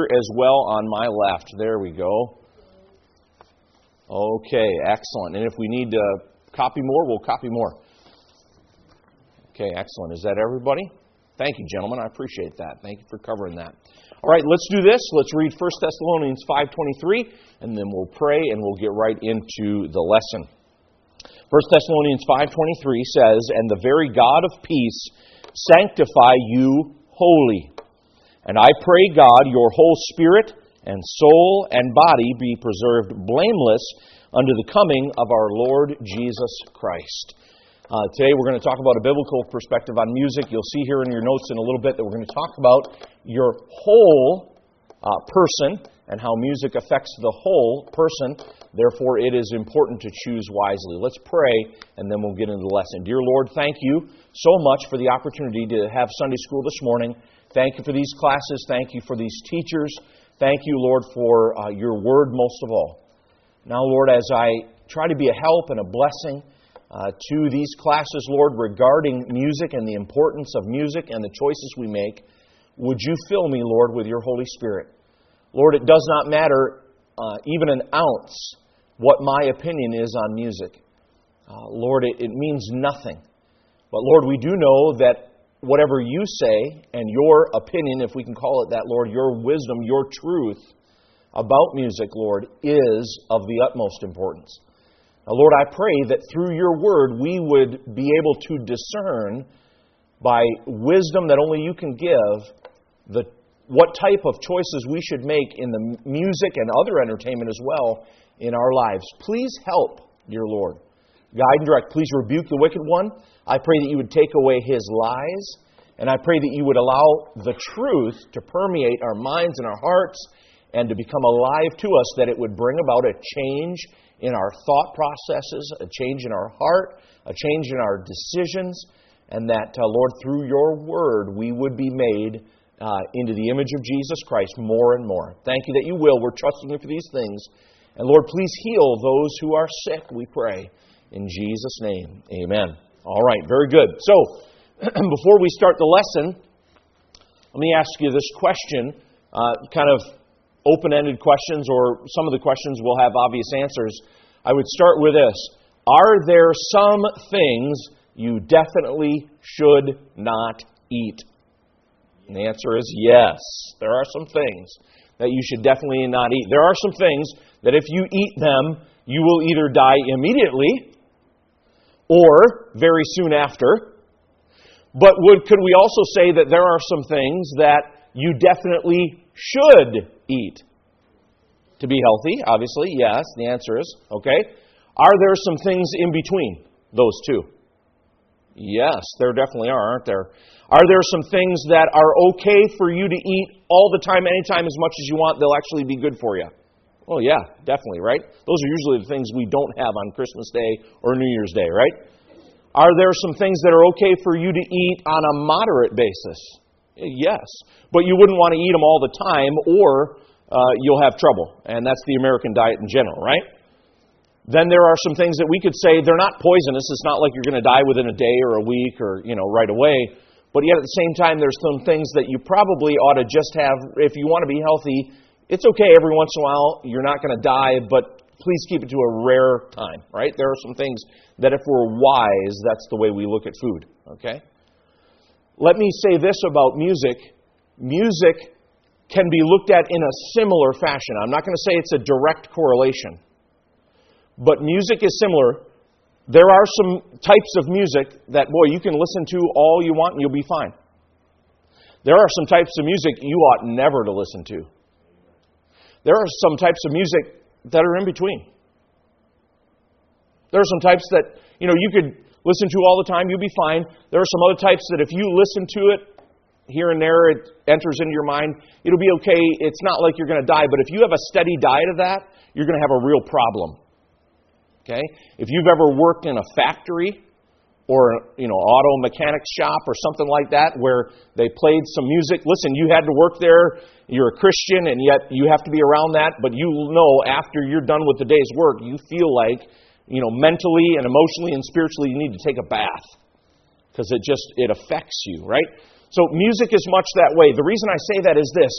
as well on my left. There we go. Okay, excellent. And if we need to copy more, we'll copy more. Okay, excellent. Is that everybody? Thank you, gentlemen. I appreciate that. Thank you for covering that. All right, let's do this. Let's read 1 Thessalonians 5:23, and then we'll pray, and we'll get right into the lesson. 1 Thessalonians 5:23 says, "And the very God of peace sanctify you wholly. And I pray, God, your whole spirit and soul and body be preserved blameless unto the coming of our Lord Jesus Christ." Today we're going to talk about a biblical perspective on music. You'll see here in your notes in a little bit that we're going to talk about your whole person and how music affects the whole person. Therefore, it is important to choose wisely. Let's pray, and then we'll get into the lesson. Dear Lord, thank you so much for the opportunity to have Sunday school this morning. Thank you for these classes. Thank you for these teachers. Thank you, Lord, for your word most of all. Now, Lord, as I try to be a help and a blessing to these classes, Lord, regarding music and the importance of music and the choices we make, would you fill me, Lord, with your Holy Spirit? Lord, it does not matter even an ounce what my opinion is on music. Lord, it means nothing. But Lord, we do know that whatever you say and your opinion, if we can call it that, Lord, your wisdom, your truth about music, Lord, is of the utmost importance. Now, Lord, I pray that through your word we would be able to discern by wisdom that only you can give what type of choices we should make in the music and other entertainment as well in our lives. Please help, dear Lord. Guide and direct. Please rebuke the wicked one. I pray that you would take away his lies, and I pray that you would allow the truth to permeate our minds and our hearts and to become alive to us, that it would bring about a change in our thought processes, a change in our heart, a change in our decisions, and that, Lord, through your word, we would be made into the image of Jesus Christ more and more. Thank you that you will. We're trusting you for these things. And Lord, please heal those who are sick, we pray. In Jesus' name, amen. All right, very good. So, before we start the lesson, let me ask you this question, kind of open-ended questions, or some of the questions will have obvious answers. I would start with this. Are there some things you definitely should not eat? And the answer is yes. There are some things that you should definitely not eat. There are some things that if you eat them, you will either die immediately or very soon after. But could we also say that there are some things that you definitely should eat? To be healthy, obviously, yes, the answer is, okay. Are there some things in between those two? Yes, there definitely are, aren't there? Are there some things that are okay for you to eat all the time, anytime, as much as you want, they'll actually be good for you? Well, yeah, definitely, right? Those are usually the things we don't have on Christmas Day or New Year's Day, right? Are there some things that are okay for you to eat on a moderate basis? Yes, but you wouldn't want to eat them all the time, or you'll have trouble, and that's the American diet in general, right? Then there are some things that we could say they're not poisonous. It's not like you're going to die within a day or a week or, right away. But yet at the same time, there's some things that you probably ought to just have, if you want to be healthy, it's okay every once in a while. You're not going to die, but please keep it to a rare time, right? There are some things that if we're wise, that's the way we look at food, okay? Let me say this about music. Music can be looked at in a similar fashion. I'm not going to say it's a direct correlation. But music is similar. There are some types of music that, you can listen to all you want and you'll be fine. There are some types of music you ought never to listen to. There are some types of music that are in between. There are some types that, you could listen to all the time, you'll be fine. There are some other types that if you listen to it, here and there, it enters into your mind, it'll be okay. It's not like you're going to die, but if you have a steady diet of that, you're going to have a real problem. Okay? If you've ever worked in a factory or, auto mechanic shop or something like that where they played some music, listen, you had to work there, you're a Christian, and yet you have to be around that, but you know after you're done with the day's work, you feel like, mentally and emotionally and spiritually you need to take a bath because it affects you, right? So music is much that way. The reason I say that is this.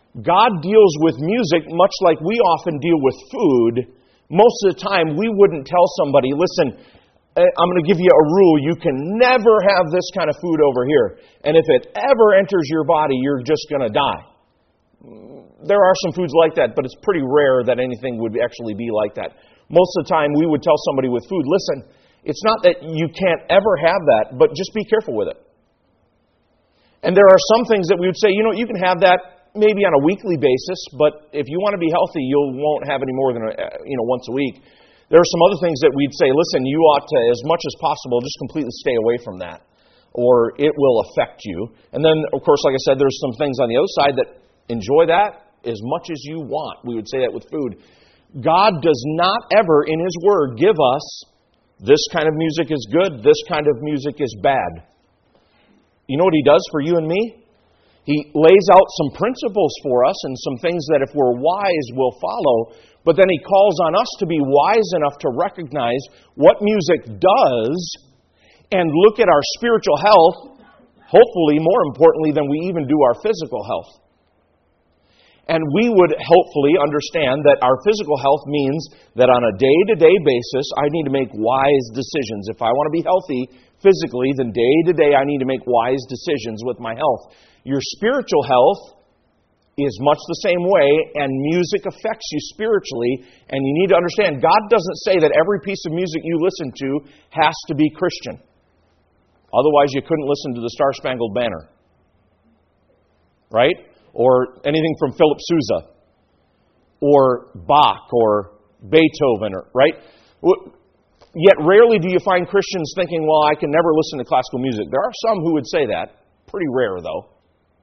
God deals with music much like we often deal with food. Most of the time, we wouldn't tell somebody, listen, I'm going to give you a rule. You can never have this kind of food over here. And if it ever enters your body, you're just going to die. There are some foods like that, but it's pretty rare that anything would actually be like that. Most of the time, we would tell somebody with food, listen, it's not that you can't ever have that, but just be careful with it. And there are some things that we would say, you can have that maybe on a weekly basis, but if you want to be healthy, you won't have any more than once a week. There are some other things that we'd say, listen, you ought to, as much as possible, just completely stay away from that, or it will affect you. And then, of course, like I said, there's some things on the other side that enjoy that as much as you want. We would say that with food. God does not ever, in His Word, give us this kind of music is good, this kind of music is bad. You know what He does for you and me? He lays out some principles for us and some things that if we're wise, we'll follow. But then He calls on us to be wise enough to recognize what music does and look at our spiritual health, hopefully more importantly than we even do our physical health. And we would hopefully understand that our physical health means that on a day-to-day basis, I need to make wise decisions. If I want to be healthy physically, then day-to-day I need to make wise decisions with my health. Your spiritual health is much the same way, and music affects you spiritually. And you need to understand, God doesn't say that every piece of music you listen to has to be Christian. Otherwise, you couldn't listen to the Star-Spangled Banner. Right? Or anything from Philip Sousa, or Bach, or Beethoven, right? Yet rarely do you find Christians thinking, well, I can never listen to classical music. There are some who would say that. Pretty rare, though.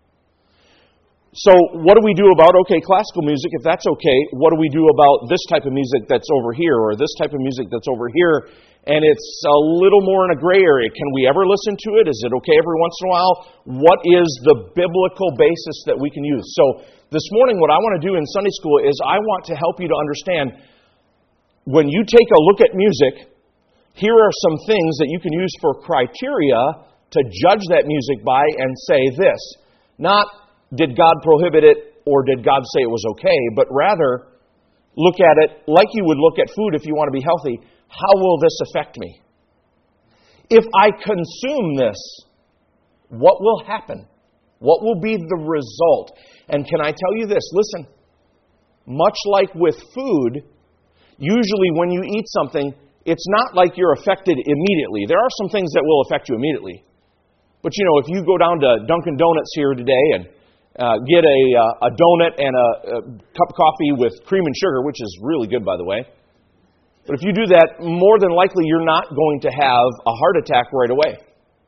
So what do we do about, classical music? If that's okay, what do we do about this type of music that's over here, or this type of music that's over here? And it's a little more in a gray area. Can we ever listen to it? Is it okay every once in a while? What is the biblical basis that we can use? So this morning, what I want to do in Sunday school is I want to help you to understand when you take a look at music, here are some things that you can use for criteria to judge that music by and say this. Not, did God prohibit it or did God say it was okay? But rather, look at it like you would look at food if you want to be healthy. How will this affect me? If I consume this, what will happen? What will be the result? And can I tell you this? Listen, much like with food, usually when you eat something, it's not like you're affected immediately. There are some things that will affect you immediately. But if you go down to Dunkin' Donuts here today and get a donut and a cup of coffee with cream and sugar, which is really good, by the way. But if you do that, more than likely you're not going to have a heart attack right away.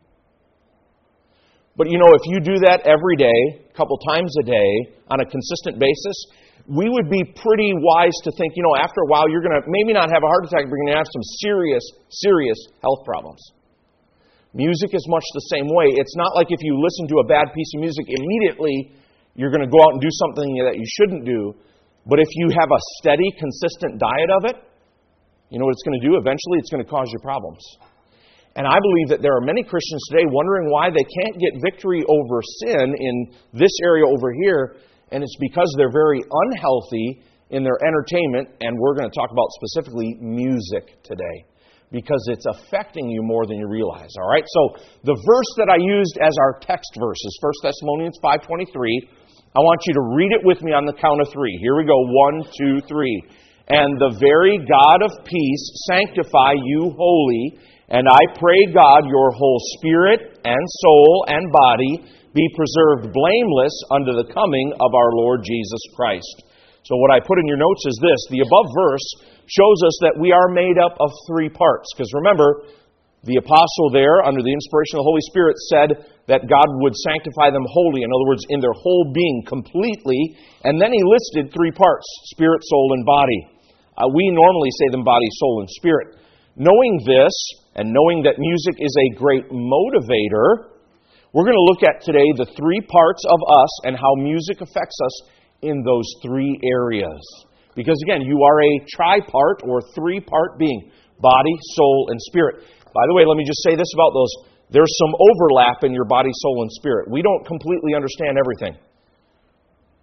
But if you do that every day, a couple times a day, on a consistent basis, we would be pretty wise to think, after a while you're going to maybe not have a heart attack, but you're going to have some serious health problems. Music is much the same way. It's not like if you listen to a bad piece of music immediately, you're going to go out and do something that you shouldn't do. But if you have a steady, consistent diet of it, you know what it's going to do? Eventually, it's going to cause you problems. And I believe that there are many Christians today wondering why they can't get victory over sin in this area over here, and it's because they're very unhealthy in their entertainment, and we're going to talk about specifically music today, because it's affecting you more than you realize. All right? So the verse that I used as our text verse is 1 Thessalonians 5:23. I want you to read it with me on the count of three. Here we go. 1, 2, 3. And the very God of peace sanctify you wholly, and I pray God your whole spirit and soul and body be preserved blameless unto the coming of our Lord Jesus Christ. So what I put in your notes is this. The above verse shows us that we are made up of three parts. Because remember, the apostle there, under the inspiration of the Holy Spirit, said that God would sanctify them wholly. In other words, in their whole being, completely. And then he listed three parts, spirit, soul, and body. We normally say them body, soul, and spirit. Knowing this, and knowing that music is a great motivator, we're going to look at today the three parts of us and how music affects us in those three areas. Because again, you are a tripart or three-part being. Body, soul, and spirit. By the way, let me just say this about those. There's some overlap in your body, soul, and spirit. We don't completely understand everything.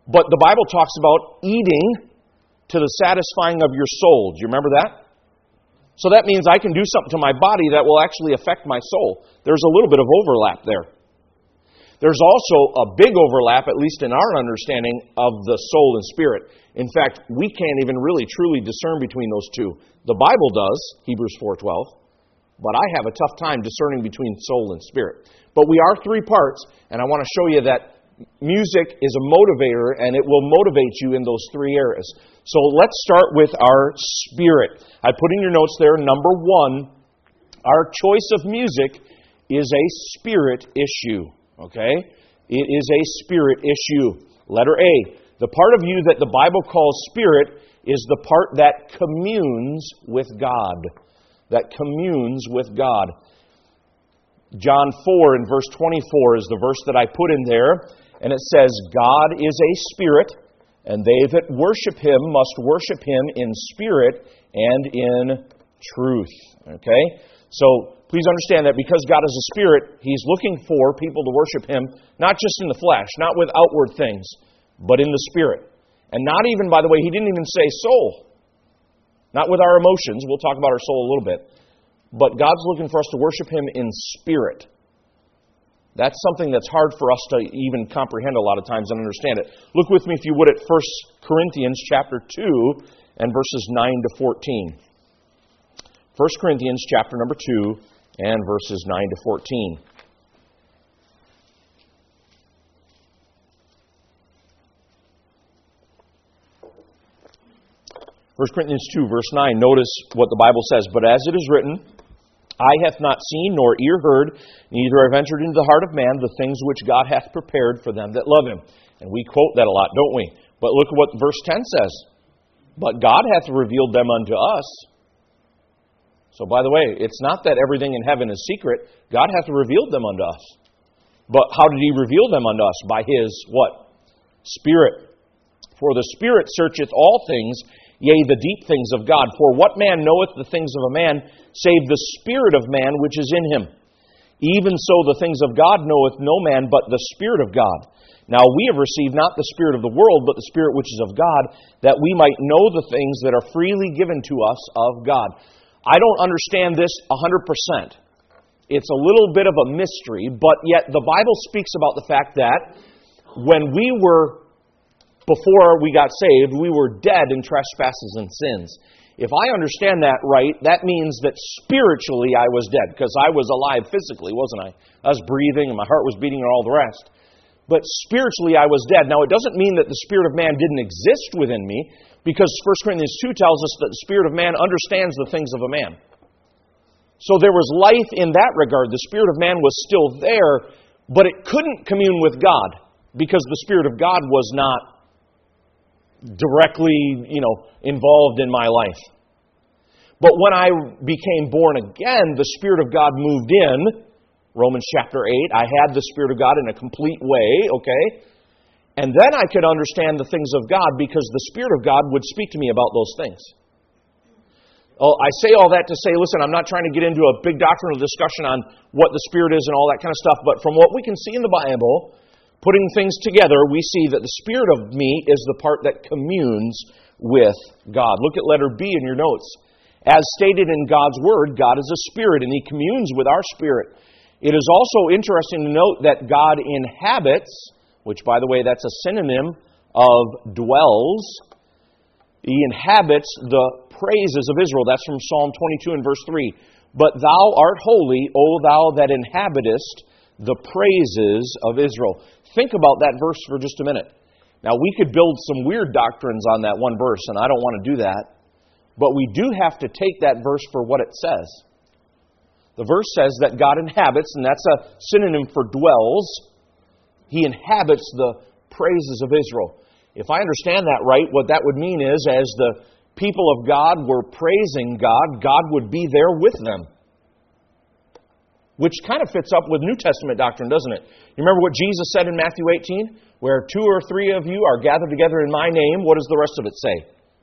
But the Bible talks about eating to the satisfying of your soul. Do you remember that? So that means I can do something to my body that will actually affect my soul. There's a little bit of overlap there. There's also a big overlap, at least in our understanding, of the soul and spirit. In fact, we can't even really truly discern between those two. The Bible does, Hebrews 4:12, but I have a tough time discerning between soul and spirit. But we are three parts, and I want to show you that music is a motivator, and it will motivate you in those three areas. So let's start with our spirit. I put in your notes there, number one, our choice of music is a spirit issue. Okay? It is a spirit issue. Letter A, the part of you that the Bible calls spirit is the part that communes with God. That communes with God. John 4 and verse 24 is the verse that I put in there. And it says, God is a spirit, and they that worship Him must worship Him in spirit and in truth. Okay? So, please understand that because God is a spirit, He's looking for people to worship Him, not just in the flesh, not with outward things, but in the spirit. And not even, by the way, He didn't even say soul. Not with our emotions. We'll talk about our soul a little bit. But God's looking for us to worship Him in spirit. That's something that's hard for us to even comprehend a lot of times and understand it. Look with me, if you would, at 1 Corinthians chapter 2 and verses 9 to 14. 1 Corinthians chapter number 2 and verses 9 to 14. First Corinthians 2, verse 9, notice what the Bible says. But as it is written, eye hath not seen, nor ear heard, neither have entered into the heart of man the things which God hath prepared for them that love Him. And we quote that a lot, don't we? But look at what verse 10 says. But God hath revealed them unto us. So, by the way, it's not that everything in heaven is secret. God hath revealed them unto us. But how did He reveal them unto us? By His, what? Spirit. For the Spirit searcheth all things, yea, the deep things of God. For what man knoweth the things of a man, save the spirit of man which is in him? Even so the things of God knoweth no man but the Spirit of God. Now we have received not the spirit of the world, but the Spirit which is of God, that we might know the things that are freely given to us of God. I don't understand this 100%. It's a little bit of a mystery, but yet the Bible speaks about the fact that when we were, before we got saved, we were dead in trespasses and sins. If I understand that right, that means that spiritually I was dead, because I was alive physically, wasn't I? I was breathing and my heart was beating and all the rest. But spiritually I was dead. Now it doesn't mean that the spirit of man didn't exist within me, because 1 Corinthians 2 tells us that the spirit of man understands the things of a man. So there was life in that regard. The spirit of man was still there, but it couldn't commune with God, because the Spirit of God was not directly, involved in my life. But when I became born again, the Spirit of God moved in. Romans chapter 8, I had the Spirit of God in a complete way, okay? And then I could understand the things of God, because the Spirit of God would speak to me about those things. Oh, I say all that to say, listen, I'm not trying to get into a big doctrinal discussion on what the Spirit is and all that kind of stuff, but from what we can see in the Bible, putting things together, we see that the spirit of me is the part that communes with God. Look at letter B in your notes. As stated in God's Word, God is a spirit, and He communes with our spirit. It is also interesting to note that God inhabits, which, by the way, that's a synonym of dwells. He inhabits the praises of Israel. That's from Psalm 22 and verse 3. But thou art holy, O thou that inhabitest the praises of Israel. Think about that verse for just a minute. Now, we could build some weird doctrines on that one verse, and I don't want to do that. But we do have to take that verse for what it says. The verse says that God inhabits, and that's a synonym for dwells. He inhabits the praises of Israel. If I understand that right, what that would mean is, as the people of God were praising God, God would be there with them. Which kind of fits up with New Testament doctrine, doesn't it? You remember what Jesus said in Matthew 18? Where 2 or 3 of you are gathered together in my name, what does the rest of it say?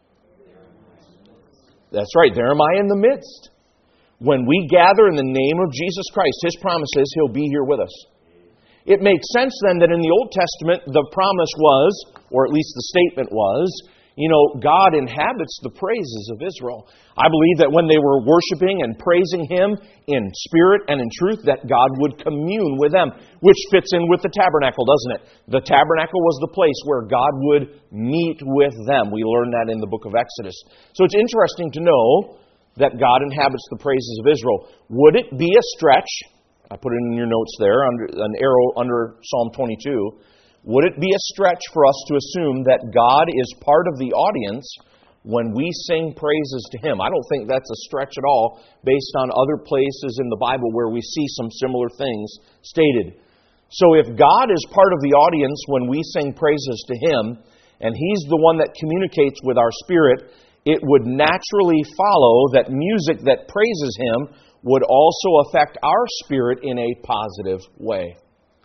That's right, there am I in the midst. When we gather in the name of Jesus Christ, His promise is He'll be here with us. It makes sense then that in the Old Testament the promise was, or at least the statement was, God inhabits the praises of Israel. I believe that when they were worshiping and praising Him in spirit and in truth, that God would commune with them, which fits in with the tabernacle, doesn't it? The tabernacle was the place where God would meet with them. We learn that in the book of Exodus. So it's interesting to know that God inhabits the praises of Israel. Would it be a stretch? I put it in your notes there, under an arrow under Psalm 22. Would it be a stretch for us to assume that God is part of the audience when we sing praises to Him? I don't think that's a stretch at all, based on other places in the Bible where we see some similar things stated. So if God is part of the audience when we sing praises to Him, and He's the one that communicates with our spirit, it would naturally follow that music that praises Him would also affect our spirit in a positive way.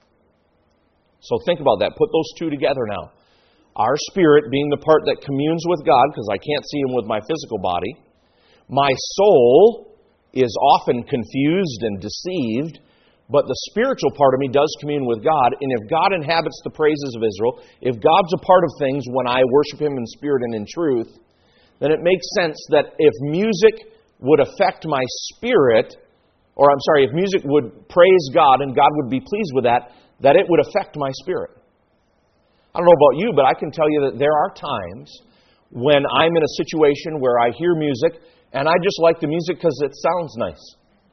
So think about that. Put those two together now. Our spirit being the part that communes with God, because I can't see Him with my physical body. My soul is often confused and deceived, but the spiritual part of me does commune with God. And if God inhabits the praises of Israel, if God's a part of things when I worship Him in spirit and in truth, then it makes sense that if music would affect my spirit, if music would praise God and God would be pleased with that it would affect my spirit. I don't know about you, but I can tell you that there are times when I'm in a situation where I hear music and I just like the music because it sounds nice.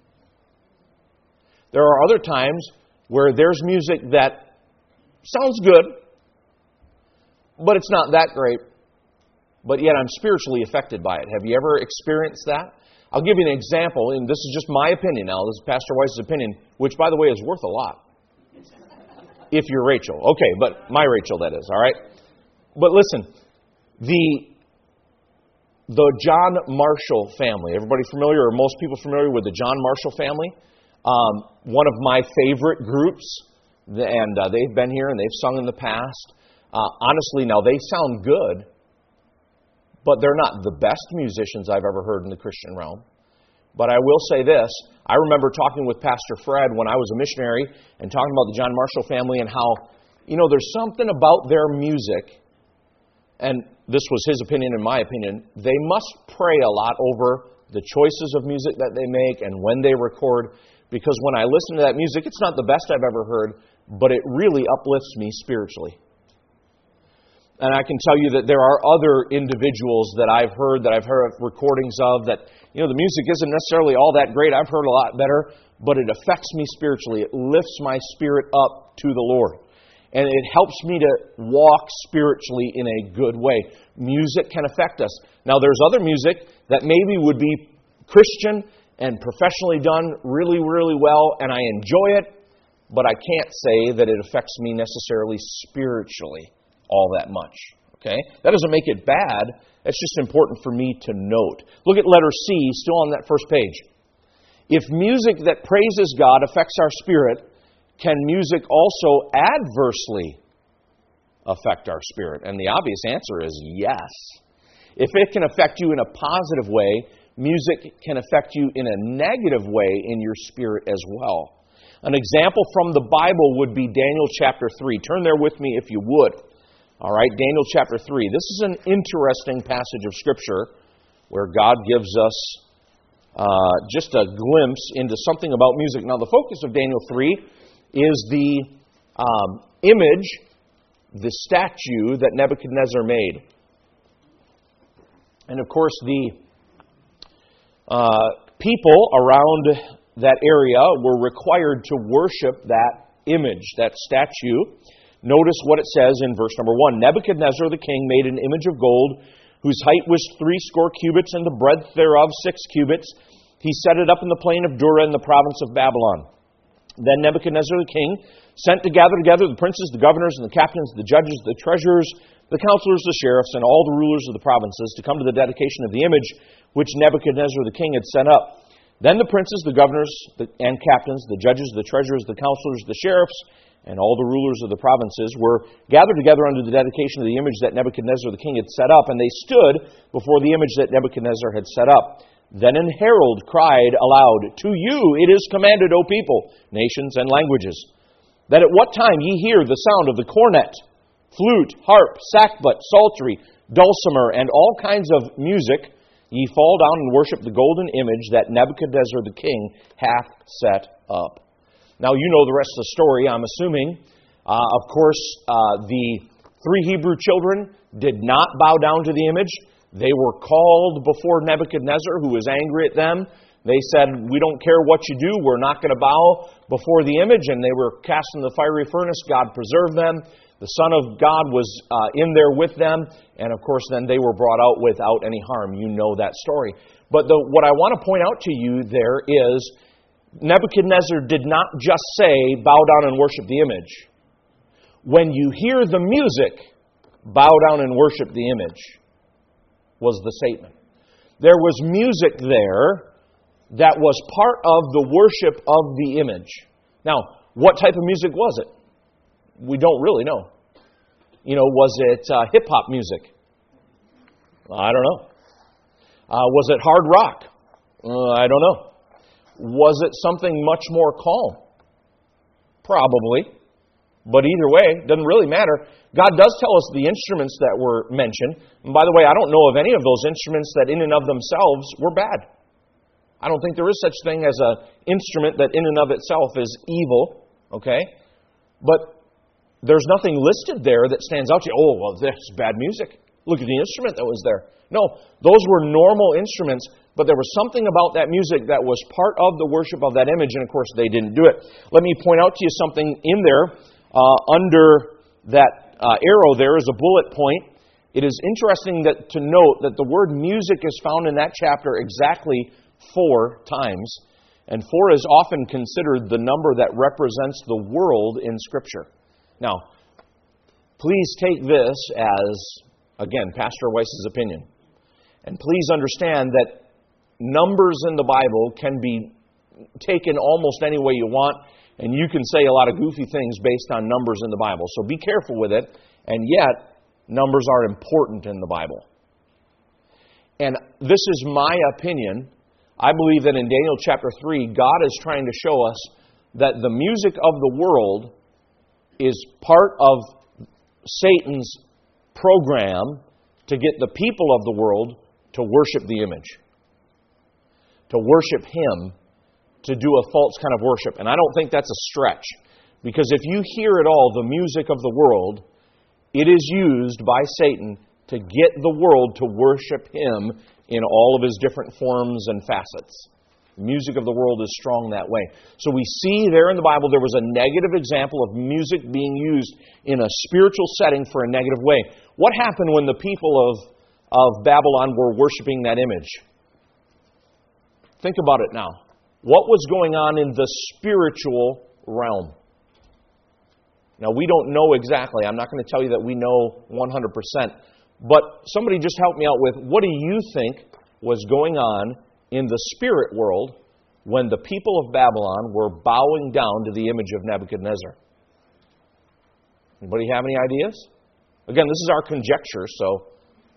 There are other times where there's music that sounds good, but it's not that great, but yet I'm spiritually affected by it. Have you ever experienced that? I'll give you an example, and this is just my opinion now. This is Pastor Weiss's opinion, which, by the way, is worth a lot. If you're Rachel. Okay, but my Rachel, that is, all right? But listen, the John Marshall family. Everybody familiar, or most people familiar with the John Marshall family? One of my favorite groups, and they've been here and they've sung in the past. Honestly, now they sound good, but they're not the best musicians I've ever heard in the Christian realm. But I will say this, I remember talking with Pastor Fred when I was a missionary and talking about the John Marshall family and how, there's something about their music, and this was his opinion and my opinion, they must pray a lot over the choices of music that they make and when they record, because when I listen to that music, it's not the best I've ever heard, but it really uplifts me spiritually. And I can tell you that there are other individuals that I've heard recordings of that, the music isn't necessarily all that great. I've heard a lot better, but it affects me spiritually. It lifts my spirit up to the Lord. And it helps me to walk spiritually in a good way. Music can affect us. Now, there's other music that maybe would be Christian and professionally done really, really well, and I enjoy it, but I can't say that it affects me necessarily spiritually all that much. Okay? That doesn't make it bad. That's just important for me to note. Look at letter C, still on that first page. If music that praises God affects our spirit, can music also adversely affect our spirit? And the obvious answer is yes. If it can affect you in a positive way, music can affect you in a negative way in your spirit as well. An example from the Bible would be Daniel chapter 3. Turn there with me if you would. All right, Daniel chapter 3. This is an interesting passage of Scripture where God gives us just a glimpse into something about music. Now, the focus of Daniel 3 is the image, the statue that Nebuchadnezzar made. And, of course, the people around that area were required to worship that image, that statue. Notice what it says in verse number 1. Nebuchadnezzar the king made an image of gold, whose height was 60 cubits, and the breadth thereof 6 cubits. He set it up in the plain of Dura in the province of Babylon. Then Nebuchadnezzar the king sent to gather together the princes, the governors, and the captains, the judges, the treasurers, the counselors, the sheriffs, and all the rulers of the provinces to come to the dedication of the image which Nebuchadnezzar the king had set up. Then the princes, the governors, and captains, the judges, the treasurers, the counselors, the sheriffs, and all the rulers of the provinces were gathered together under the dedication of the image that Nebuchadnezzar the king had set up, and they stood before the image that Nebuchadnezzar had set up. Then an herald cried aloud, To you it is commanded, O people, nations, and languages, that at what time ye hear the sound of the cornet, flute, harp, sackbut, psaltery, dulcimer, and all kinds of music, ye fall down and worship the golden image that Nebuchadnezzar the king hath set up. Now you know the rest of the story, I'm assuming. Of course, the 3 Hebrew children did not bow down to the image. They were called before Nebuchadnezzar, who was angry at them. They said, we don't care what you do, we're not going to bow before the image. And they were cast in the fiery furnace. God preserved them. The Son of God was in there with them. And of course, then they were brought out without any harm. You know that story. But what I want to point out to you there is, Nebuchadnezzar did not just say, bow down and worship the image. When you hear the music, bow down and worship the image, was the statement. There was music there that was part of the worship of the image. Now, what type of music was it? We don't really know. Was it hip-hop music? I don't know. Was it hard rock? I don't know. Was it something much more calm? Probably. But either way, it doesn't really matter. God does tell us the instruments that were mentioned. And by the way, I don't know of any of those instruments that in and of themselves were bad. I don't think there is such thing as an instrument that in and of itself is evil. Okay? But there's nothing listed there that stands out to you. Oh, well, this is bad music. Look at the instrument that was there. No, those were normal instruments, but there was something about that music that was part of the worship of that image, and of course they didn't do it. Let me point out to you something in there. Under that arrow there is a bullet point. It is interesting to note that the word music is found in that chapter exactly 4 times, and 4 is often considered the number that represents the world in Scripture. Now, please take this as, again, Pastor Weiss's opinion. And please understand that numbers in the Bible can be taken almost any way you want, and you can say a lot of goofy things based on numbers in the Bible. So be careful with it, and yet, numbers are important in the Bible. And this is my opinion. I believe that in Daniel chapter 3, God is trying to show us that the music of the world is part of Satan's program to get the people of the world to worship the image, to worship him, to do a false kind of worship. And I don't think that's a stretch, because if you hear at all the music of the world, it is used by Satan to get the world to worship him in all of his different forms and facets. The music of the world is strong that way. So we see there in the Bible there was a negative example of music being used in a spiritual setting for a negative way. What happened when the people of Babylon were worshiping that image? Think about it now. What was going on in the spiritual realm? Now, we don't know exactly. I'm not going to tell you that we know 100%. But somebody just help me out with, what do you think was going on in the spirit world when the people of Babylon were bowing down to the image of Nebuchadnezzar? Anybody have any ideas? Again, this is our conjecture, so...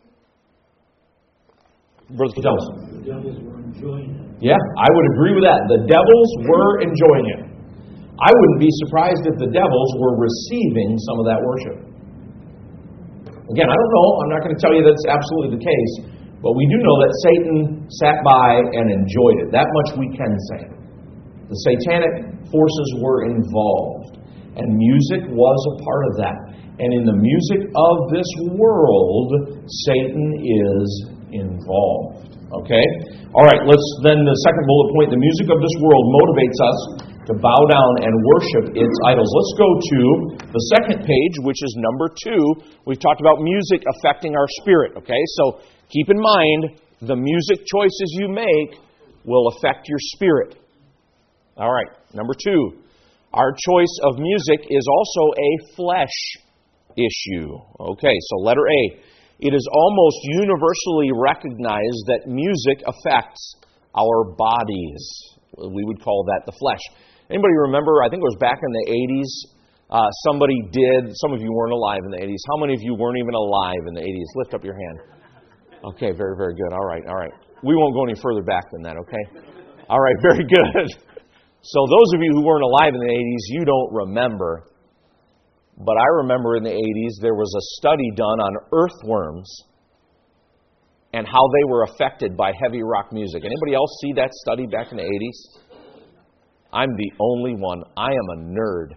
Brother Fidelis. The devils were enjoying it. Yeah, I would agree with that. The devils were enjoying it. I wouldn't be surprised if the devils were receiving some of that worship. Again, I don't know. I'm not going to tell you that's absolutely the case. But we do know that Satan sat by and enjoyed it. That much we can say. The satanic forces were involved. And music was a part of that. And in the music of this world, Satan is involved. Okay? All right, then the second bullet point, the music of this world motivates us to bow down and worship its idols. Let's go to the second page, which is number 2. We've talked about music affecting our spirit. Okay? So keep in mind, the music choices you make will affect your spirit. All right, number 2. Our choice of music is also a flesh issue. Okay, so letter A. It is almost universally recognized that music affects our bodies. We would call that the flesh. Anybody remember, I think it was back in the 80s, somebody did, some of you weren't alive in the 80s. How many of you weren't even alive in the 80s? Lift up your hand. Okay, very, very good. All right. We won't go any further back than that, okay? All right, very good. So those of you who weren't alive in the 80s, you don't remember. But I remember in the 80s there was a study done on earthworms and how they were affected by heavy rock music. Anybody else see that study back in the 80s? I'm the only one. I am a nerd.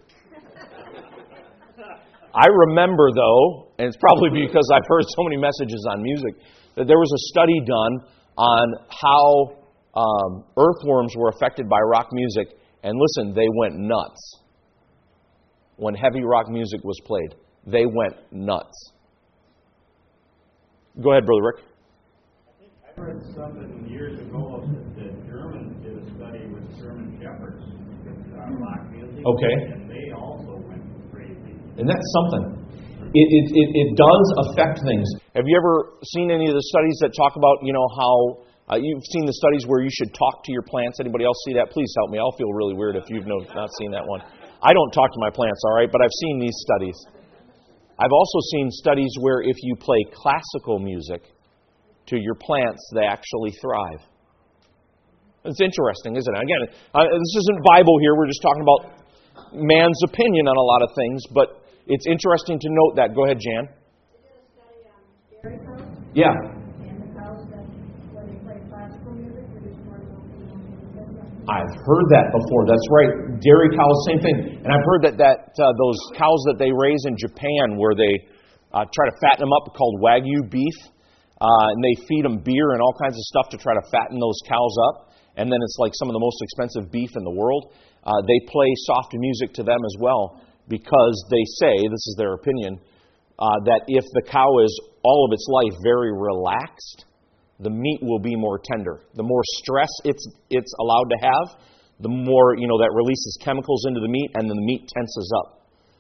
I remember, though, and it's probably because I've heard so many messages on music, that there was a study done on how earthworms were affected by rock music. And listen, they went nuts. When heavy rock music was played, they went nuts. Go ahead, Brother Rick. I read something years ago that the Germans did a study with German shepherds with rock music. Okay. And they also went crazy. And that's something. It does affect things. Have you ever seen any of the studies that talk about, how you've seen the studies where you should talk to your plants? Anybody else see that? Please help me. I'll feel really weird if you've not seen that one. I don't talk to my plants, all right, but I've seen these studies. I've also seen studies where if you play classical music to your plants, they actually thrive. It's interesting, isn't it? Again, this isn't Bible here. We're just talking about man's opinion on a lot of things, but it's interesting to note that. Go ahead, Jan. Dairy cows, Yeah. and the cows that, when they play classical music, produce more milk than I've heard that before. That's right. Dairy cows, same thing. And I've heard that those cows that they raise in Japan, where they try to fatten them up, called Wagyu beef, and they feed them beer and all kinds of stuff to try to fatten those cows up. And then it's like some of the most expensive beef in the world. They play soft music to them as well because they say, this is their opinion, that if the cow is all of its life very relaxed, the meat will be more tender. The more stress it's allowed to have, the more, that releases chemicals into the meat, and then the meat tenses up.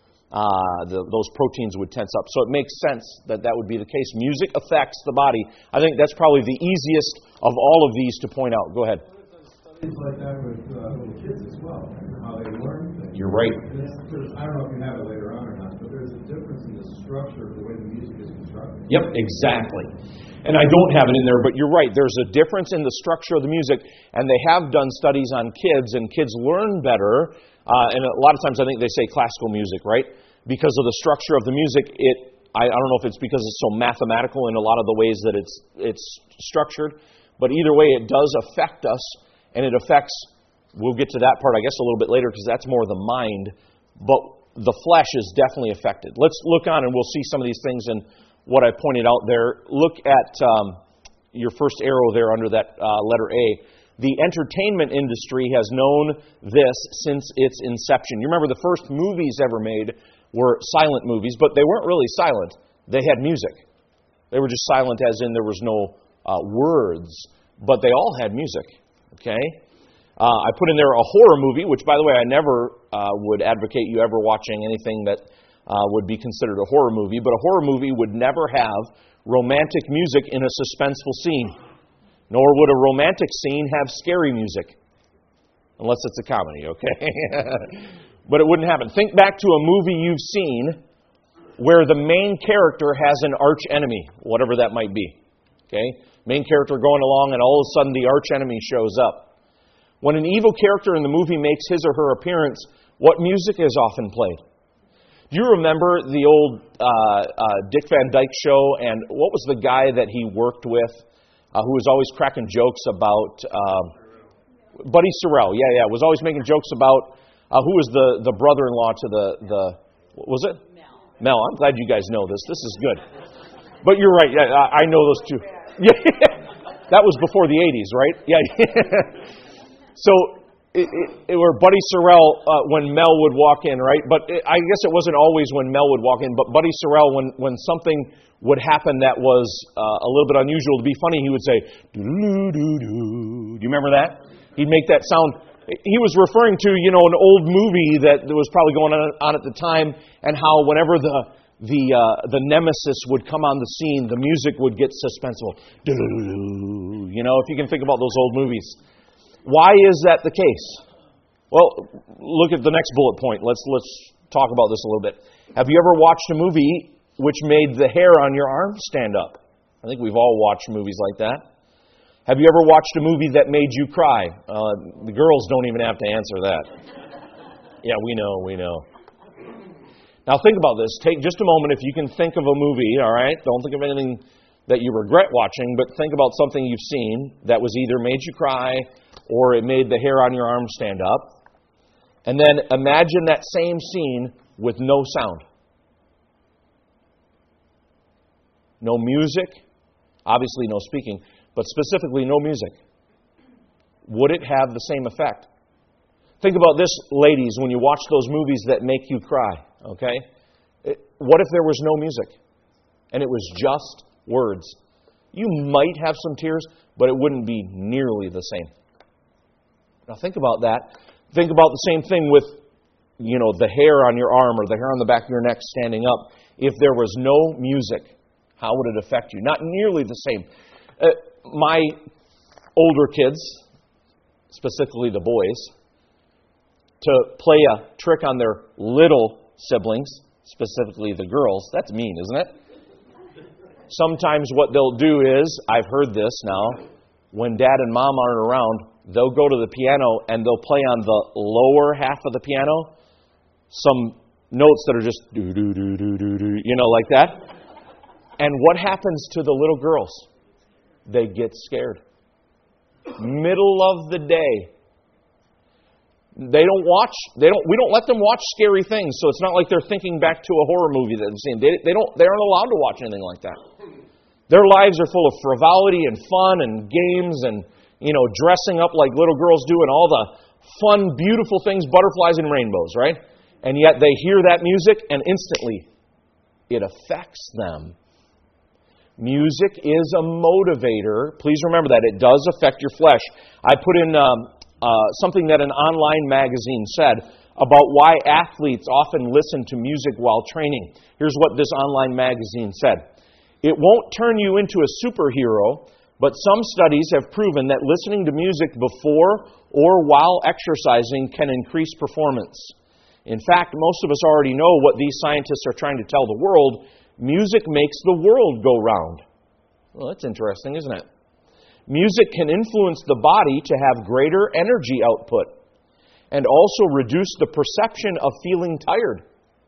Those proteins would tense up. So it makes sense that would be the case. Music affects the body. I think that's probably the easiest of all of these to point out. Go ahead. Studies like that with little kids as well, how they learn things. You're right. I don't know if you have it later on or not, but there's a difference in the structure of the way the music is constructed. Yep, exactly. And I don't have it in there, but you're right. There's a difference in the structure of the music, and they have done studies on kids, and kids learn better. And a lot of times I think they say classical music, right? Because of the structure of the music, I don't know if it's because it's so mathematical in a lot of the ways that it's structured, but either way, it does affect us, and it affects, we'll get to that part, I guess, a little bit later, because that's more the mind, but the flesh is definitely affected. Let's look on, and we'll see some of these things in what I pointed out there. Look at your first arrow there under that letter A. The entertainment industry has known this since its inception. You remember the first movies ever made were silent movies, but they weren't really silent. They had music. They were just silent as in there was no words, but they all had music. Okay? I put in there a horror movie, which, by the way, I never would advocate you ever watching anything that would be considered a horror movie, but a horror movie would never have romantic music in a suspenseful scene, nor would a romantic scene have scary music, unless it's a comedy, okay? But it wouldn't happen. Think back to a movie you've seen where the main character has an arch enemy, whatever that might be. Okay? Main character going along, and all of a sudden the arch enemy shows up. When an evil character in the movie makes his or her appearance, what music is often played? Do you remember the old Dick Van Dyke Show, and what was the guy that he worked with who was always cracking jokes about Buddy Sorrell? Yeah, was always making jokes about who was the brother-in-law to the what was it? Mel. I'm glad you guys know this. This is good. But you're right. Yeah, I know those two. Yeah, that was before the 80s, right? Yeah. So, where Buddy Sorrell, when Mel would walk in, right? But I guess it wasn't always when Mel would walk in, but Buddy Sorrell, when something would happen that was a little bit unusual to be funny, he would say, doo-doo-doo-doo. Do you remember that? He'd make that sound. He was referring to, an old movie that was probably going on at the time, and how whenever the nemesis would come on the scene, the music would get suspenseful. Doo-doo-doo. If you can think about those old movies. Why is that the case? Well, look at the next bullet point. Let's talk about this a little bit. Have you ever watched a movie which made the hair on your arm stand up? I think we've all watched movies like that. Have you ever watched a movie that made you cry? The girls don't even have to answer that. Yeah, we know. Now think about this. Take just a moment if you can think of a movie, all right? Don't think of anything that you regret watching, but think about something you've seen that was either made you cry or it made the hair on your arm stand up. And then imagine that same scene with no sound. No music, obviously no speaking, but specifically no music. Would it have the same effect? Think about this, ladies, when you watch those movies that make you cry, okay? What if there was no music and it was just words? You might have some tears, but it wouldn't be nearly the same. Now think about that. Think about the same thing with, the hair on your arm or the hair on the back of your neck standing up. If there was no music, how would it affect you? Not nearly the same. My older kids, specifically the boys, to play a trick on their little siblings, specifically the girls, that's mean, isn't it? Sometimes what they'll do is, I've heard this now, when dad and mom aren't around, they'll go to the piano and they'll play on the lower half of the piano some notes that are just do-do-do-do-do-do, like that. And what happens to the little girls? They get scared. Middle of the day. We don't let them watch scary things, so it's not like they're thinking back to a horror movie that they've seen. They aren't allowed to watch anything like that. Their lives are full of frivolity and fun and games and, dressing up like little girls do and all the fun, beautiful things, butterflies and rainbows, right? And yet they hear that music and instantly it affects them. Music is a motivator. Please remember that. It does affect your flesh. I put in something that an online magazine said about why athletes often listen to music while training. Here's what this online magazine said. It won't turn you into a superhero, but some studies have proven that listening to music before or while exercising can increase performance. In fact, most of us already know what these scientists are trying to tell the world. Music makes the world go round. Well, that's interesting, isn't it? Music can influence the body to have greater energy output and also reduce the perception of feeling tired.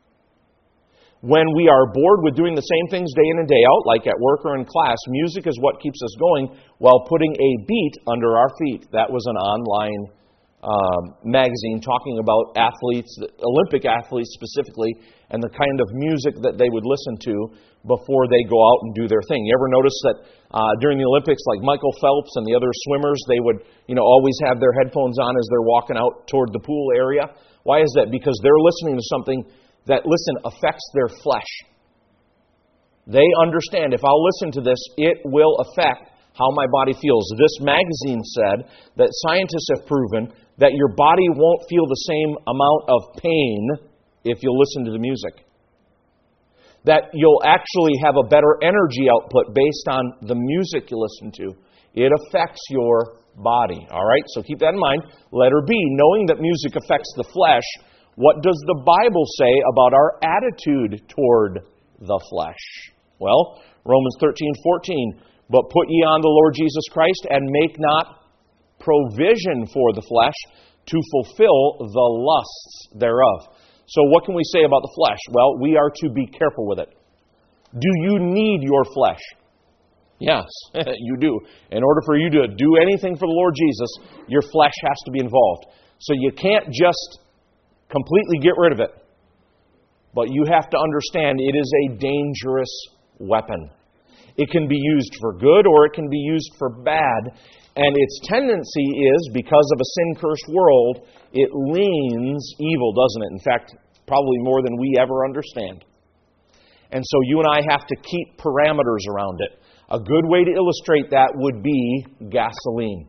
When we are bored with doing the same things day in and day out, like at work or in class, music is what keeps us going while putting a beat under our feet. That was an online magazine talking about athletes, Olympic athletes specifically, and the kind of music that they would listen to before they go out and do their thing. You ever notice that during the Olympics, like Michael Phelps and the other swimmers, they would always have their headphones on as they're walking out toward the pool area? Why is that? Because they're listening to something that, affects their flesh. They understand, if I'll listen to this, it will affect how my body feels. This magazine said that scientists have proven that your body won't feel the same amount of pain if you listen to the music. That you'll actually have a better energy output based on the music you listen to. It affects your body. All right, so keep that in mind. Letter B, knowing that music affects the flesh, what does the Bible say about our attitude toward the flesh? Well, Romans 13:14, but put ye on the Lord Jesus Christ, and make not provision for the flesh to fulfill the lusts thereof. So what can we say about the flesh? Well, we are to be careful with it. Do you need your flesh? Yes, you do. In order for you to do anything for the Lord Jesus, your flesh has to be involved. So you can't just completely get rid of it. But you have to understand it is a dangerous weapon. It can be used for good or it can be used for bad. And its tendency is, because of a sin-cursed world, it leans evil, doesn't it? In fact, probably more than we ever understand. And so you and I have to keep parameters around it. A good way to illustrate that would be gasoline.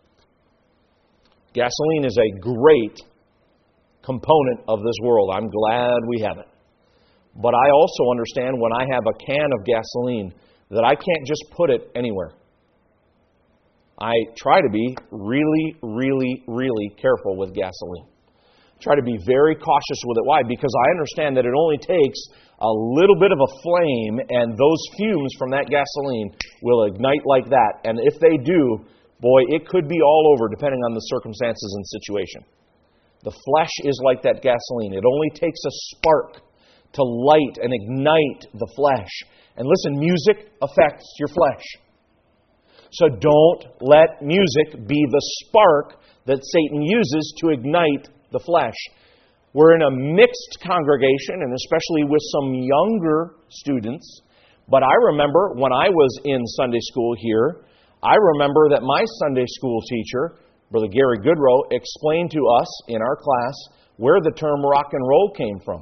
Gasoline is a great component of this world. I'm glad we have it. But I also understand when I have a can of gasoline that I can't just put it anywhere. I try to be really, really, really careful with gasoline. Try to be very cautious with it. Why? Because I understand that it only takes a little bit of a flame and those fumes from that gasoline will ignite like that. And if they do, boy, it could be all over depending on the circumstances and situation. The flesh is like that gasoline. It only takes a spark to light and ignite the flesh. And listen, music affects your flesh. So don't let music be the spark that Satan uses to ignite the flesh. We're in a mixed congregation, and especially with some younger students. But I remember when I was in Sunday school here, I remember that my Sunday school teacher, Brother Gary Goodrow, explained to us in our class where the term rock and roll came from.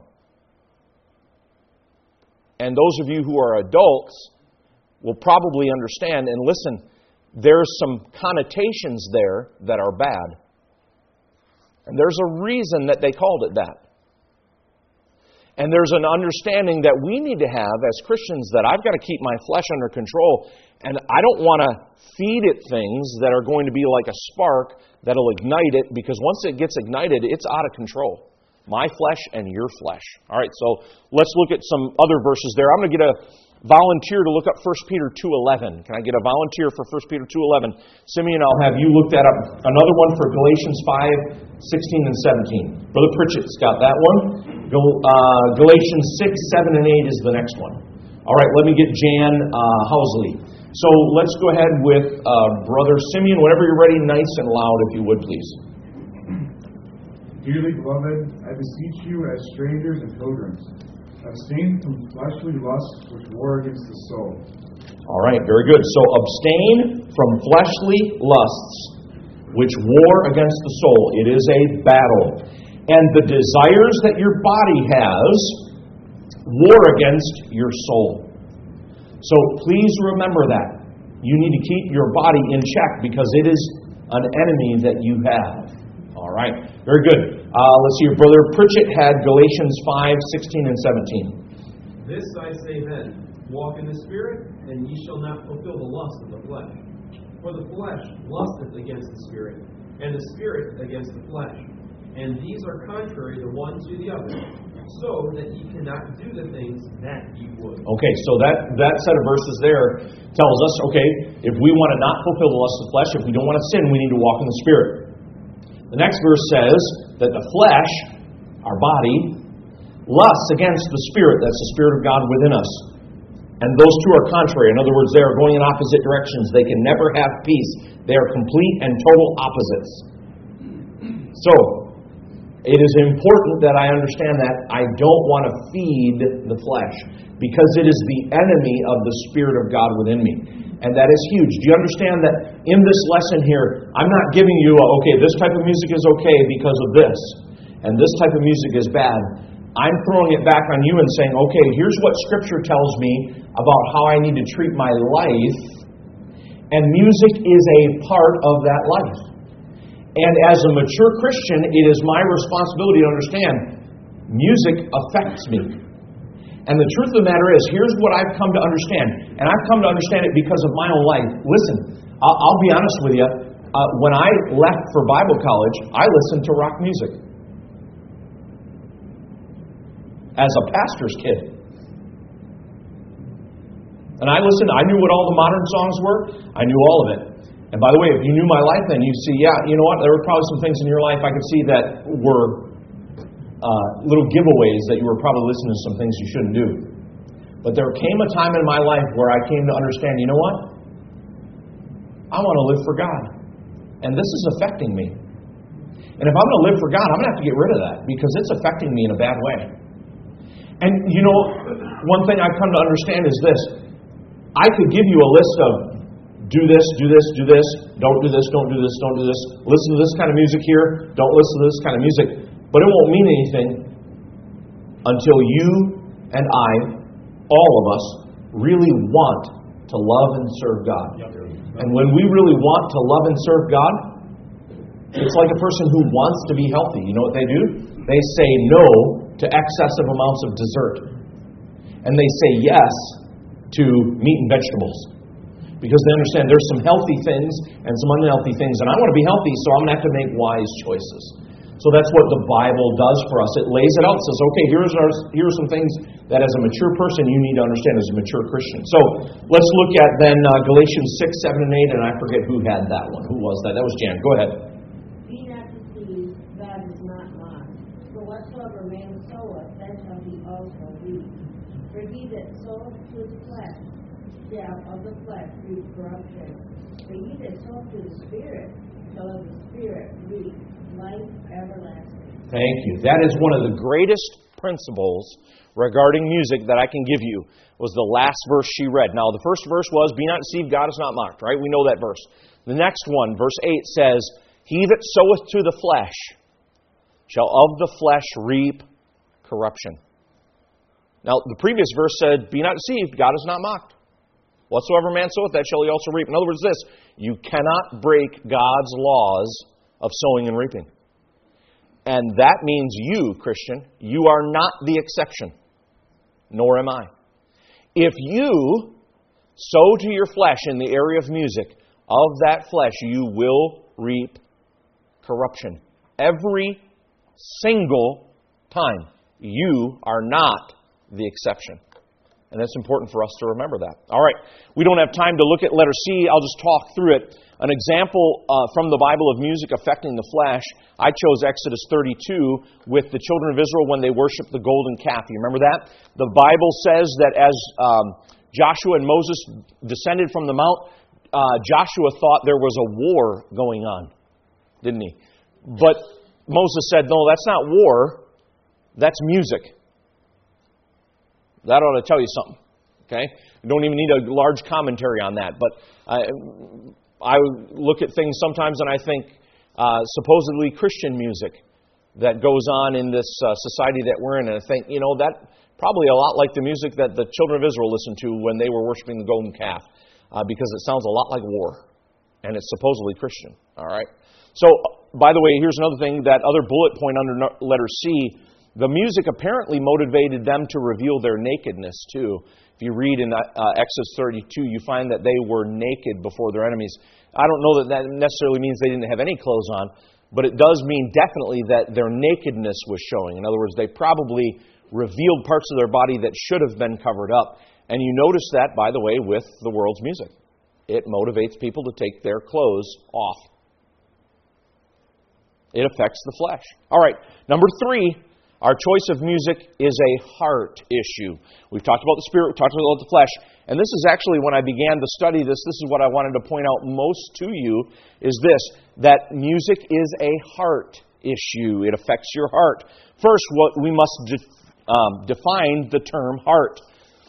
And those of you who are adults will probably understand, and listen, there's some connotations there that are bad. And there's a reason that they called it that. And there's an understanding that we need to have as Christians that I've got to keep my flesh under control, and I don't want to feed it things that are going to be like a spark that'll ignite it, because once it gets ignited, it's out of control. My flesh and your flesh. All right, so let's look at some other verses there. I'm going to get a volunteer to look up 1 Peter 2:11. Can I get a volunteer for 1 Peter 2:11? Simeon, I'll have you look that up. Another one for Galatians 5:16 and 17. Brother Pritchett's got that one. Galatians 6, 7, and 8 is the next one. All right, let me get Jan Housley. So let's go ahead with Brother Simeon. Whenever you're ready, nice and loud, if you would, please. Dearly beloved, I beseech you as strangers and pilgrims, abstain from fleshly lusts which war against the soul. All right, very good. So abstain from fleshly lusts which war against the soul. It is a battle. And the desires that your body has war against your soul. So please remember that. You need to keep your body in check because it is an enemy that you have. All right, very good. Let's see, Brother Pritchett had Galatians 5:16 and 17. This I say then, walk in the Spirit, and ye shall not fulfill the lust of the flesh. For the flesh lusteth against the Spirit, and the Spirit against the flesh. And these are contrary the one to the other, so that ye cannot do the things that ye would. Okay, so that set of verses there tells us, okay, if we want to not fulfill the lust of the flesh, if we don't want to sin, we need to walk in the Spirit. The next verse says that the flesh, our body, lusts against the Spirit. That's the Spirit of God within us. And those two are contrary. In other words, they are going in opposite directions. They can never have peace. They are complete and total opposites. So, it is important that I understand that I don't want to feed the flesh, because it is the enemy of the Spirit of God within me. And that is huge. Do you understand that in this lesson here, I'm not giving you, this type of music is okay because of this, and this type of music is bad. I'm throwing it back on you and saying, okay, here's what Scripture tells me about how I need to treat my life, and music is a part of that life. And as a mature Christian, it is my responsibility to understand music affects me. And the truth of the matter is, here's what I've come to understand. And I've come to understand it because of my own life. Listen, I'll be honest with you. When I left for Bible college, I listened to rock music. As a pastor's kid. And I knew what all the modern songs were. I knew all of it. And by the way, if you knew my life, then you'd see, you know what, there were probably some things in your life I could see that were little giveaways that you were probably listening to some things you shouldn't do. But there came a time in my life where I came to understand, you know what? I want to live for God. And this is affecting me. And if I'm going to live for God, I'm going to have to get rid of that because it's affecting me in a bad way. And you know, one thing I've come to understand is this. I could give you a list of do this, do this, do this, don't do this, don't do this, don't do this. Listen to this kind of music here, don't listen to this kind of music. But it won't mean anything until you and I, all of us, really want to love and serve God. And when we really want to love and serve God, it's like a person who wants to be healthy. You know what they do? They say no to excessive amounts of dessert. And they say yes to meat and vegetables. Because they understand there's some healthy things and some unhealthy things. And I want to be healthy, so I'm going to have to make wise choices. So that's what the Bible does for us. It lays it out. It says, okay, here are some things that as a mature person you need to understand as a mature Christian. So let's look at then Galatians 6, 7, and 8. And I forget who had that one. Who was that? That was Jan. Go ahead. Be not deceived, God is not mocked. For whatsoever man soweth, that shall he also reap. shall of the flesh reap corruption. But he that soweth to the Spirit shall of the Spirit reap life everlasting. Thank you. That is one of the greatest principles regarding music that I can give you, was the last verse she read. Now, the first verse was, be not deceived, God is not mocked, right? We know that verse. The next one, verse 8, says, he that soweth to the flesh shall of the flesh reap corruption. Now, the previous verse said, be not deceived, God is not mocked. Whatsoever man soweth, that shall he also reap. In other words, this, you cannot break God's laws of sowing and reaping. And that means you, Christian, you are not the exception, nor am I. If you sow to your flesh in the area of music, of that flesh you will reap corruption. Every single time. You are not the exception. And that's important for us to remember that. All right, we don't have time to look at letter C. I'll just talk through it. An example from the Bible of music affecting the flesh, I chose Exodus 32 with the children of Israel when they worshiped the golden calf. You remember that? The Bible says that as Joshua and Moses descended from the mount, Joshua thought there was a war going on, didn't he? But Moses said, no, that's not war, that's music. That ought to tell you something, okay? You don't even need a large commentary on that. But I look at things sometimes and I think supposedly Christian music that goes on in this society that we're in. And I think, that probably a lot like the music that the children of Israel listened to when they were worshiping the golden calf. Because it sounds a lot like war. And it's supposedly Christian, all right? So, by the way, here's another thing, that other bullet point under letter C. The music apparently motivated them to reveal their nakedness, too. If you read in Exodus 32, you find that they were naked before their enemies. I don't know that necessarily means they didn't have any clothes on, but it does mean definitely that their nakedness was showing. In other words, they probably revealed parts of their body that should have been covered up. And you notice that, by the way, with the world's music. It motivates people to take their clothes off. It affects the flesh. All right, number 3. Our choice of music is a heart issue. We've talked about the spirit, we've talked about the flesh, and this is actually, when I began to study this is what I wanted to point out most to you, is this, that music is a heart issue. It affects your heart. First, what we must define the term heart.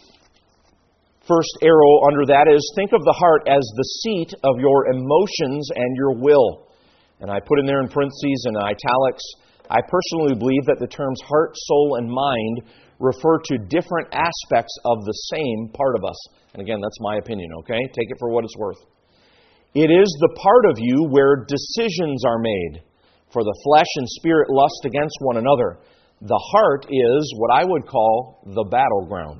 First arrow under that is, think of the heart as the seat of your emotions and your will. And I put in there in parentheses and italics, I personally believe that the terms heart, soul, and mind refer to different aspects of the same part of us. And again, that's my opinion, okay? Take it for what it's worth. It is the part of you where decisions are made, for the flesh and spirit lust against one another. The heart is what I would call the battleground.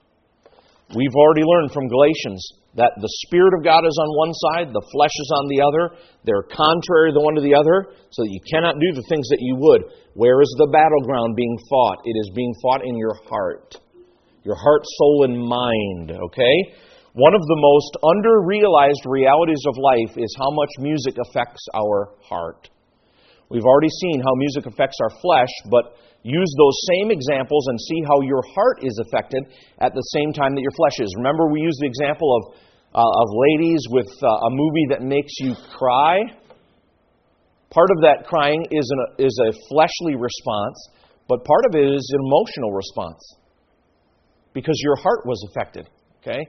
We've already learned from Galatians that the Spirit of God is on one side, the flesh is on the other. They're contrary the one to the other, so that you cannot do the things that you would. Where is the battleground being fought? It is being fought in your heart. Your heart, soul, and mind, okay? One of the most under-realized realities of life is how much music affects our heart. We've already seen how music affects our flesh, but use those same examples and see how your heart is affected at the same time that your flesh is. Remember, we used the example of ladies with a movie that makes you cry. Part of that crying is a fleshly response, but part of it is an emotional response because your heart was affected. Okay.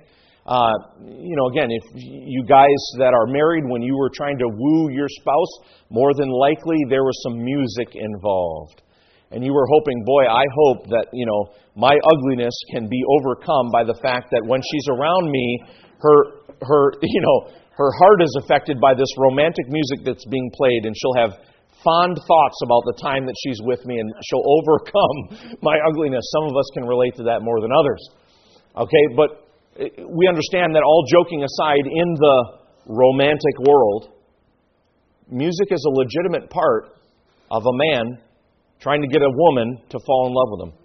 Again, if you guys that are married, when you were trying to woo your spouse, more than likely there was some music involved. And you were hoping, boy, I hope that, my ugliness can be overcome by the fact that when she's around me, her heart is affected by this romantic music that's being played, and she'll have fond thoughts about the time that she's with me, and she'll overcome my ugliness. Some of us can relate to that more than others. Okay, but we understand that, all joking aside, in the romantic world, music is a legitimate part of a man trying to get a woman to fall in love with him.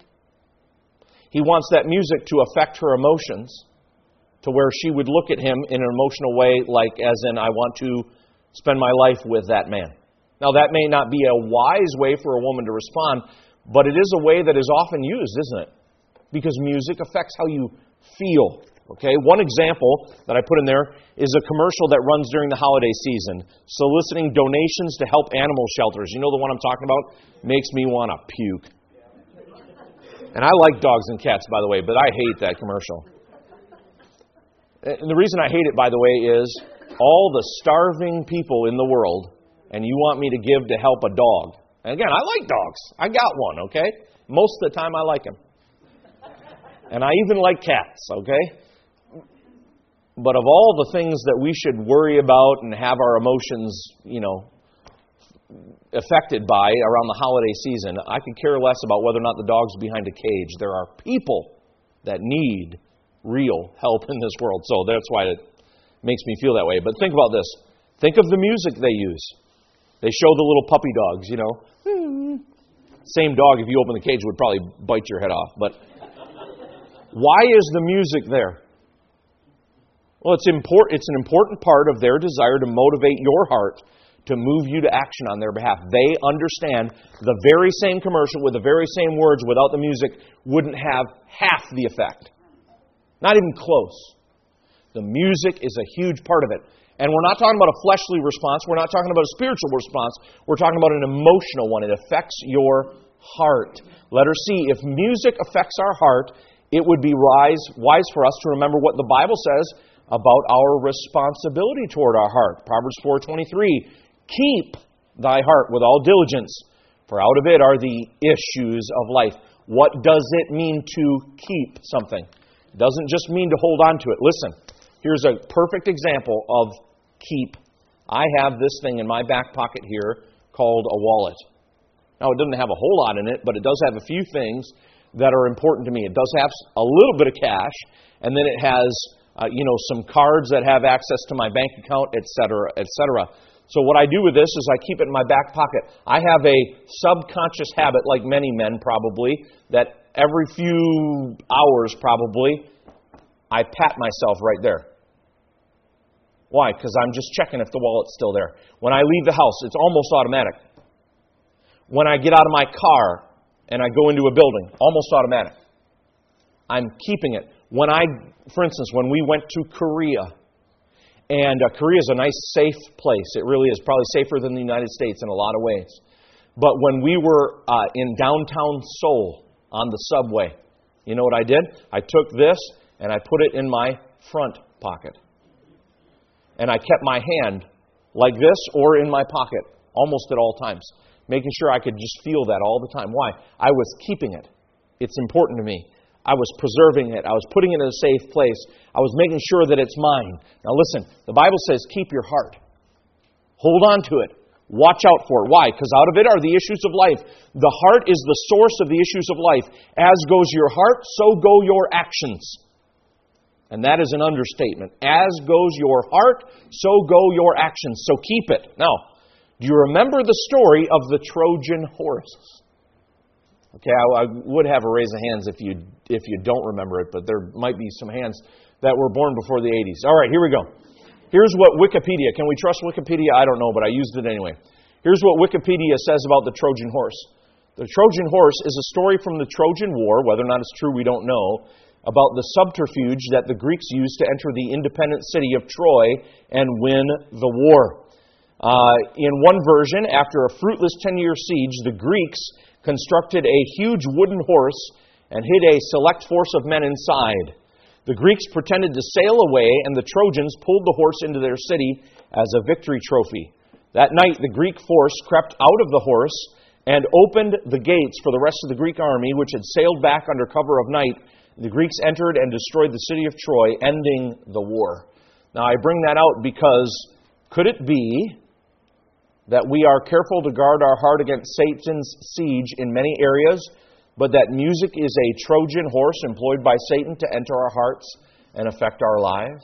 He wants that music to affect her emotions to where she would look at him in an emotional way, like as in, I want to spend my life with that man. Now, that may not be a wise way for a woman to respond, but it is a way that is often used, isn't it? Because music affects how you feel, Okay, one example that I put in there is a commercial that runs during the holiday season, soliciting donations to help animal shelters. You know the one I'm talking about? Makes me want to puke. And I like dogs and cats, by the way, but I hate that commercial. And the reason I hate it, by the way, is all the starving people in the world, and you want me to give to help a dog. And again, I like dogs. I got one, okay? Most of the time I like them. And I even like cats, okay? But of all the things that we should worry about and have our emotions, affected by around the holiday season, I could care less about whether or not the dog's behind a cage. There are people that need real help in this world. So that's why it makes me feel that way. But think about this. Think of the music they use. They show the little puppy dogs, Same dog, if you open the cage, would probably bite your head off. But why is the music there? Well, it's an important part of their desire to motivate your heart, to move you to action on their behalf. They understand the very same commercial with the very same words without the music wouldn't have half the effect. Not even close. The music is a huge part of it. And we're not talking about a fleshly response. We're not talking about a spiritual response. We're talking about an emotional one. It affects your heart. Letter C, if music affects our heart, it would be wise for us to remember what the Bible says about our responsibility toward our heart. Proverbs 4:23, keep thy heart with all diligence, for out of it are the issues of life. What does it mean to keep something? It doesn't just mean to hold on to it. Listen, here's a perfect example of keep. I have this thing in my back pocket here called a wallet. Now, it doesn't have a whole lot in it, but it does have a few things that are important to me. It does have a little bit of cash, and then it has some cards that have access to my bank account, etc., etc. So what I do with this is I keep it in my back pocket. I have a subconscious habit, like many men probably, that every few hours probably, I pat myself right there. Why? Because I'm just checking if the wallet's still there. When I leave the house, it's almost automatic. When I get out of my car and I go into a building, almost automatic. I'm keeping it. For instance, when we went to Korea, and Korea is a nice, safe place. It really is, probably safer than the United States in a lot of ways. But when we were in downtown Seoul on the subway, you know what I did? I took this and I put it in my front pocket. And I kept my hand like this or in my pocket almost at all times, making sure I could just feel that all the time. Why? I was keeping it. It's important to me. I was preserving it. I was putting it in a safe place. I was making sure that it's mine. Now listen, the Bible says keep your heart. Hold on to it. Watch out for it. Why? Because out of it are the issues of life. The heart is the source of the issues of life. As goes your heart, so go your actions. And that is an understatement. As goes your heart, so go your actions. So keep it. Now, do you remember the story of the Trojan horse? Okay, I would have a raise of hands if you don't remember it, but there might be some hands that were born before the 80s. All right, here we go. Here's what Wikipedia, can we trust Wikipedia? I don't know, but I used it anyway. Here's what Wikipedia says about the Trojan horse. The Trojan horse is a story from the Trojan War, whether or not it's true we don't know, about the subterfuge that the Greeks used to enter the independent city of Troy and win the war. In one version, after a fruitless 10-year siege, the Greeks constructed a huge wooden horse and hid a select force of men inside. The Greeks pretended to sail away, and the Trojans pulled the horse into their city as a victory trophy. That night, the Greek force crept out of the horse and opened the gates for the rest of the Greek army, which had sailed back under cover of night. The Greeks entered and destroyed the city of Troy, ending the war. Now, I bring that out because could it be that we are careful to guard our heart against Satan's siege in many areas, but that music is a Trojan horse employed by Satan to enter our hearts and affect our lives?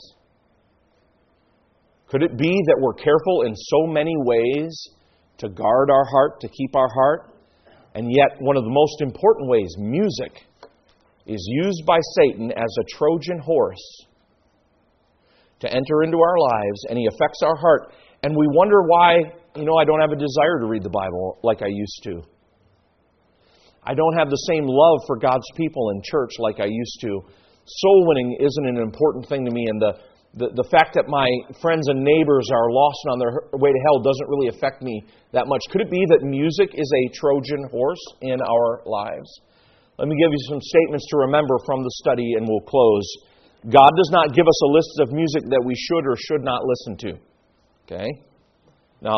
Could it be that we're careful in so many ways to guard our heart, to keep our heart, and yet one of the most important ways, music, is used by Satan as a Trojan horse to enter into our lives, and he affects our heart, and we wonder why, I don't have a desire to read the Bible like I used to. I don't have the same love for God's people in church like I used to. soul winning isn't an important thing to me, and the fact that my friends and neighbors are lost and on their way to hell doesn't really affect me that much. Could it be that music is a Trojan horse in our lives? Let me give you some statements to remember from the study, and we'll close. God does not give us a list of music that we should or should not listen to. Okay? Now,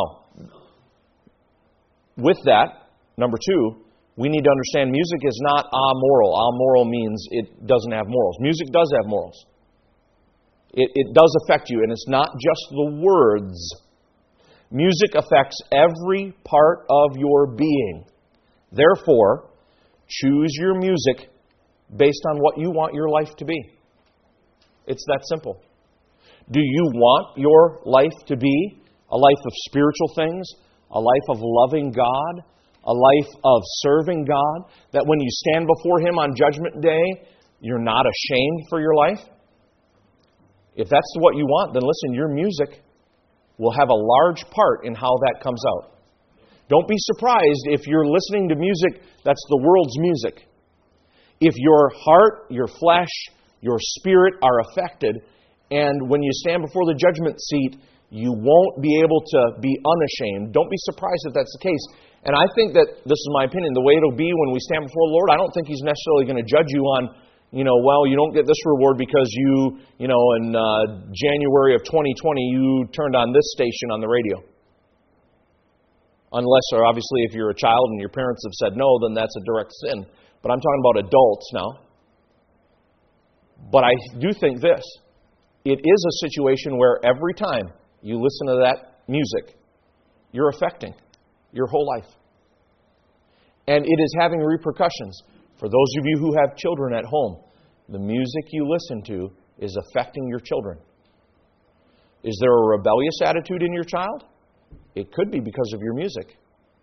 with that, number two, we need to understand music is not amoral. Amoral means it doesn't have morals. Music does have morals. It does affect you, and it's not just the words. Music affects every part of your being. Therefore, choose your music based on what you want your life to be. It's that simple. Do you want your life to be a life of spiritual things, a life of loving God, a life of serving God, that when you stand before Him on Judgment Day, you're not ashamed for your life? If that's what you want, then listen, your music will have a large part in how that comes out. Don't be surprised if you're listening to music that's the world's music. If your heart, your flesh, your spirit are affected, and when you stand before the judgment seat, you won't be able to be unashamed. Don't be surprised if that's the case. And I think that, this is my opinion, the way it'll be when we stand before the Lord, I don't think He's necessarily going to judge you on, well, you don't get this reward because in January of 2020, you turned on this station on the radio. Unless, or obviously, if you're a child and your parents have said no, then that's a direct sin. But I'm talking about adults now. But I do think this. It is a situation where every time you listen to that music, you're affecting your whole life. And it is having repercussions. For those of you who have children at home, the music you listen to is affecting your children. Is there a rebellious attitude in your child? It could be because of your music.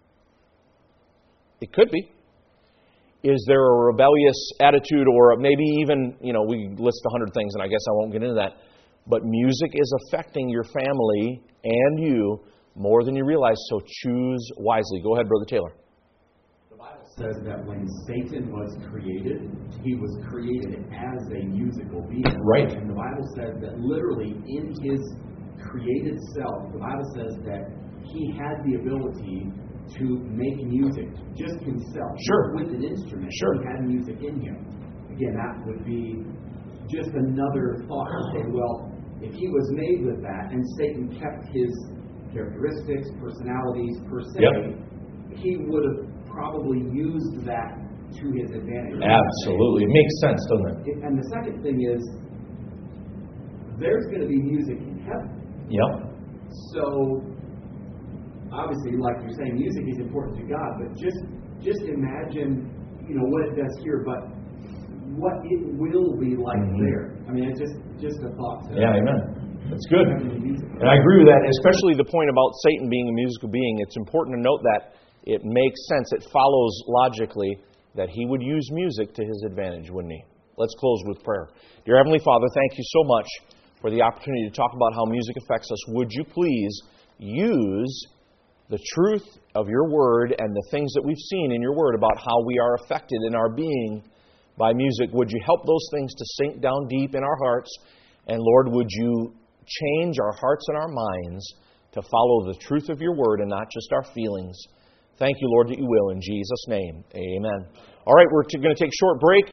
It could be. Is there a rebellious attitude, or maybe even, we list 100 things, and I guess I won't get into that. But music is affecting your family and you more than you realize, so choose wisely. Go ahead, Brother Taylor. The Bible says that when Satan was created, he was created as a musical being. Right. And the Bible says that literally in his created self, the Bible says that he had the ability to make music just himself. Sure. With an instrument. Sure. He had music in him. Again, that would be just another thought to say, well, if he was made with that and Satan kept his characteristics, personalities per se, he would have probably used that to his advantage. Absolutely. It makes sense, doesn't it? And the second thing is, there's going to be music in heaven. Yep. So, obviously, like you're saying, music is important to God, but just imagine, what it does here, but what it will be like there. I mean, it's just a thought. Amen. That's good. And I agree with that, especially the point about Satan being a musical being. It's important to note that it makes sense. It follows logically that he would use music to his advantage, wouldn't he? Let's close with prayer. Dear Heavenly Father, thank you so much for the opportunity to talk about how music affects us. Would you please use the truth of your word and the things that we've seen in your word about how we are affected in our being by music? Would you help those things to sink down deep in our hearts? And Lord, would you change our hearts and our minds to follow the truth of your word and not just our feelings? Thank you, Lord, that you will. In Jesus' name, amen. All right, we're going to take a short break.